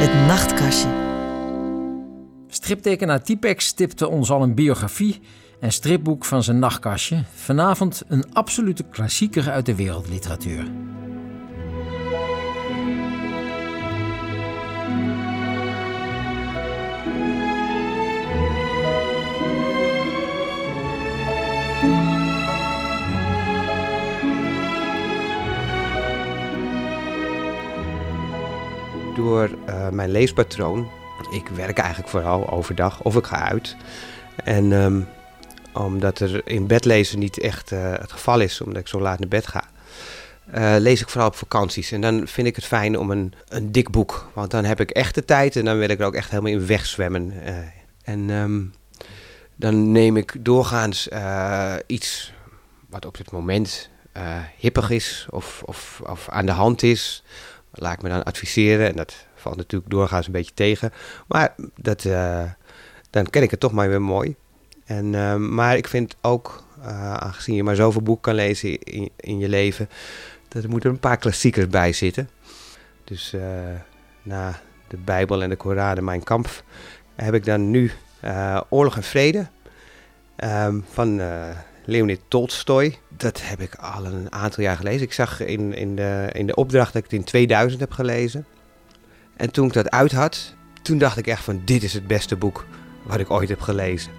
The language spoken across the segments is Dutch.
Het nachtkastje. Striptekenaar Typex tipte ons al een biografie en stripboek van zijn nachtkastje. Vanavond een absolute klassieker uit de wereldliteratuur. Door mijn leespatroon, ik werk eigenlijk vooral overdag of ik ga uit. En omdat er in bed lezen niet echt het geval is, omdat ik zo laat naar bed ga, lees ik vooral op vakanties. En dan vind ik het fijn om een dik boek, want dan heb ik echt de tijd en dan wil ik er ook echt helemaal in wegzwemmen. Dan neem ik doorgaans iets wat op dit moment hippig is of aan de hand is. Laat ik me dan adviseren en dat valt natuurlijk doorgaans een beetje tegen. Maar dan ken ik het toch maar weer mooi. Maar ik vind ook, aangezien je maar zoveel boeken kan lezen in je leven, dat er moeten een paar klassiekers bij zitten. Dus na de Bijbel en de Koran en Mein Kampf heb ik dan nu Oorlog en Vrede van Leonid Tolstoj. Dat heb ik al een aantal jaar gelezen. Ik zag in de opdracht dat ik het in 2000 heb gelezen. En toen ik dat uit had, toen dacht ik echt van dit is het beste boek wat ik ooit heb gelezen.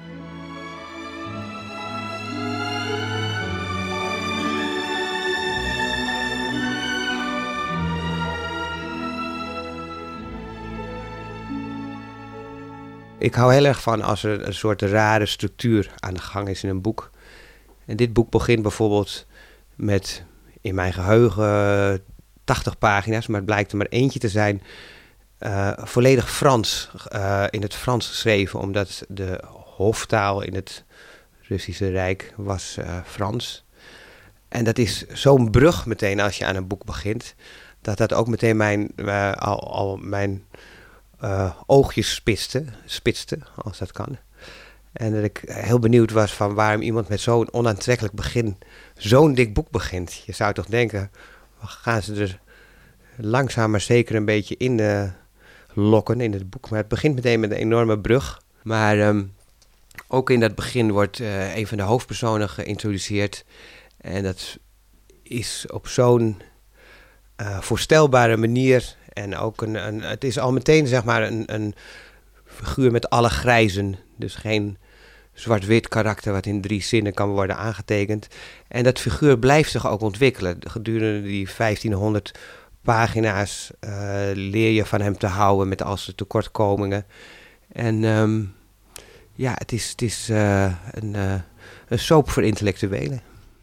Ik hou heel erg van als er een soort rare structuur aan de gang is in een boek. En dit boek begint bijvoorbeeld met, in mijn geheugen, 80 pagina's. Maar het blijkt er maar eentje te zijn. Volledig Frans, in het Frans geschreven. Omdat de hoftaal in het Russische Rijk was Frans. En dat is zo'n brug meteen als je aan een boek begint. Dat ook meteen mijn oogjes spitste, als dat kan. En dat ik heel benieuwd was van waarom iemand met zo'n onaantrekkelijk begin zo'n dik boek begint. Je zou toch denken, gaan ze er langzaam maar zeker een beetje in lokken in het boek. Maar het begint meteen met een enorme brug. Maar ook in dat begin wordt een van de hoofdpersonen geïntroduceerd. En dat is op zo'n voorstelbare manier. En ook het is al meteen zeg maar een figuur met alle grijzen. Dus geen zwart-wit karakter wat in 3 zinnen kan worden aangetekend. En dat figuur blijft zich ook ontwikkelen. Gedurende die 1500 pagina's leer je van hem te houden met al zijn tekortkomingen. En het is een soap voor intellectuelen.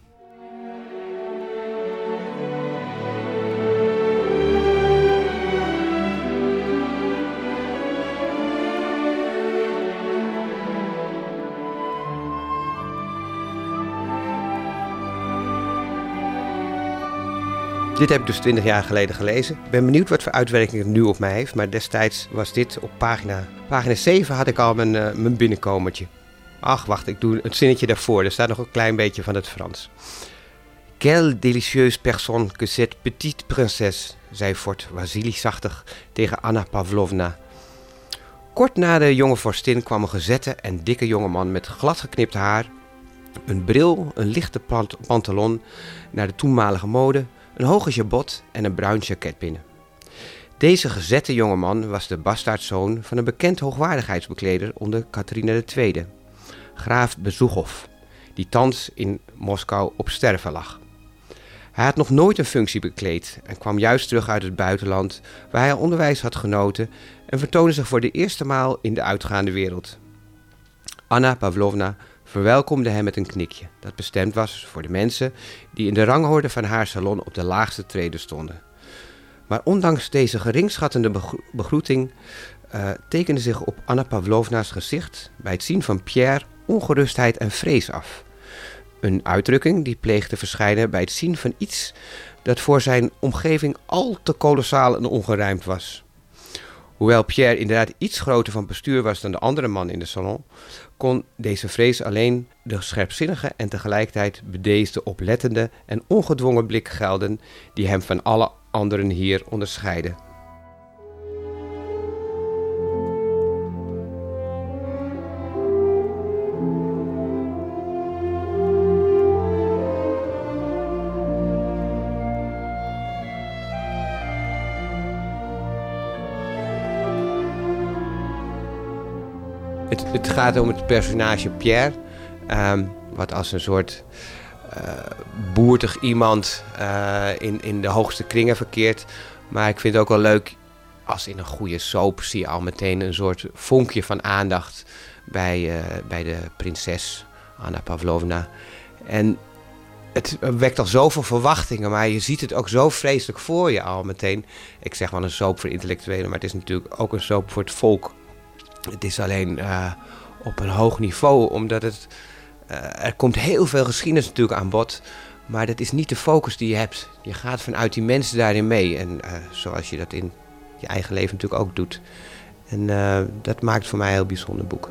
Dit heb ik dus 20 jaar geleden gelezen. Ik ben benieuwd wat voor uitwerking het nu op mij heeft. Maar destijds was dit op pagina 7 had ik al mijn binnenkomertje. Ach, wacht, ik doe het zinnetje daarvoor. Er staat nog een klein beetje van het Frans. Quelle délicieuse personne que cette petite princesse, zei Fort Wassili zachtig tegen Anna Pavlovna. Kort na de jonge vorstin kwam een gezette en dikke jongeman met gladgeknipt haar, een bril, een lichte pantalon naar de toenmalige mode, een hoge jabot en een bruin jacket binnen. Deze gezette jongeman was de bastaardzoon van een bekend hoogwaardigheidsbekleder onder Catharina II, graaf Bezoegov, die thans in Moskou op sterven lag. Hij had nog nooit een functie bekleed en kwam juist terug uit het buitenland waar hij onderwijs had genoten en vertoonde zich voor de eerste maal in de uitgaande wereld. Anna Pavlovna verwelkomde hem met een knikje dat bestemd was voor de mensen die in de rangorde van haar salon op de laagste trede stonden. Maar ondanks deze geringschattende begroeting tekende zich op Anna Pavlovna's gezicht bij het zien van Pierre ongerustheid en vrees af. Een uitdrukking die pleegt te verschijnen bij het zien van iets dat voor zijn omgeving al te kolossaal en ongerijmd was. Hoewel Pierre inderdaad iets groter van postuur was dan de andere man in de salon, kon deze vrees alleen de scherpzinnige en tegelijkertijd bedeesde, oplettende en ongedwongen blik gelden die hem van alle anderen hier onderscheidde. Het gaat om het personage Pierre, wat als een soort boertig iemand in de hoogste kringen verkeert. Maar ik vind het ook wel leuk, als in een goede soap zie je al meteen een soort vonkje van aandacht bij de prinses Anna Pavlovna. En het wekt al zoveel verwachtingen, maar je ziet het ook zo vreselijk voor je al meteen. Ik zeg wel een soap voor intellectuelen, maar het is natuurlijk ook een soap voor het volk. Het is alleen op een hoog niveau, omdat er komt heel veel geschiedenis natuurlijk aan bod. Maar dat is niet de focus die je hebt. Je gaat vanuit die mensen daarin mee. En zoals je dat in je eigen leven natuurlijk ook doet. En dat maakt voor mij een heel bijzonder boek.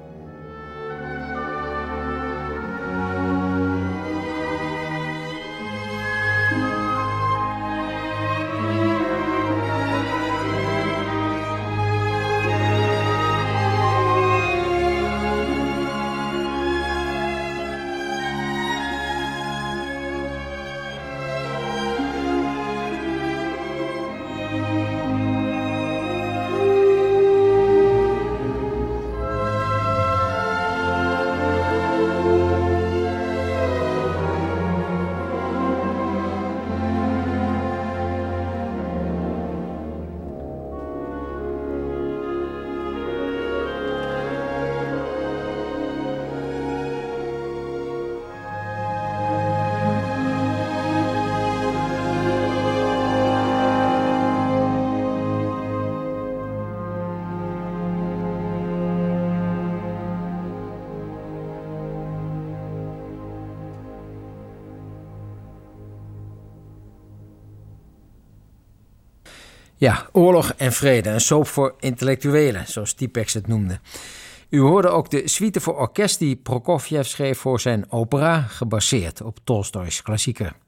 Ja, Oorlog en Vrede, een soap voor intellectuelen, zoals Typex het noemde. U hoorde ook de suite voor orkest die Prokofjev schreef voor zijn opera, gebaseerd op Tolstojs klassieker.